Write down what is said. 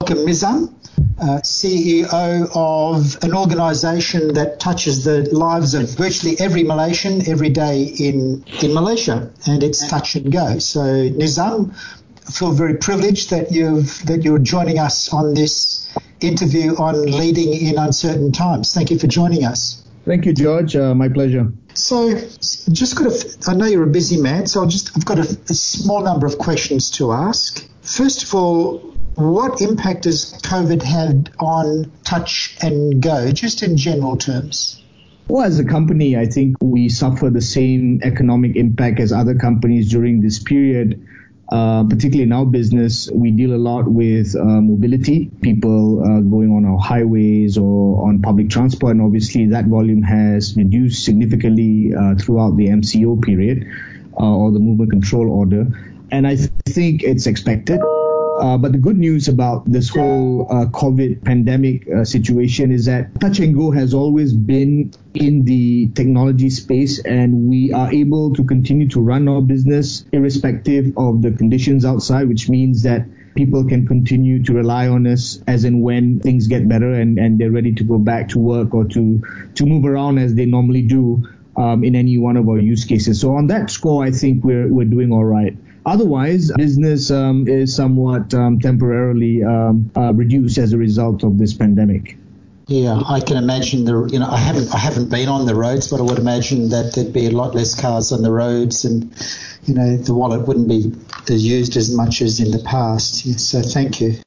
Mizan, CEO of an organisation that touches the lives of virtually every Malaysian every day in Malaysia, and it's Touch and Go. So, Nizam, I feel very privileged that you're joining us on this interview on leading in uncertain times. Thank you for joining us. Thank you, George. My pleasure. So, I know you're a busy man, so I've got a small number of questions to ask. First of all, what impact has COVID had on Touch and Go, just in general terms? Well, as a company, I think we suffer the same economic impact as other companies during this period. Particularly in our business, we deal a lot with mobility, people going on our highways or on public transport, and obviously that volume has reduced significantly throughout the MCO period or the movement control order, and I think it's expected. But the good news about this whole COVID pandemic situation is that Touch and Go has always been in the technology space, and we are able to continue to run our business irrespective of the conditions outside, which means that people can continue to rely on us as and when things get better and they're ready to go back to work or to move around as they normally do in any one of our use cases. So on that score, I think we're doing all right. Otherwise, business is somewhat temporarily reduced as a result of this pandemic. Yeah, I can imagine I haven't been on the roads, but I would imagine that there'd be a lot less cars on the roads, and the wallet wouldn't be used as much as in the past. So thank you.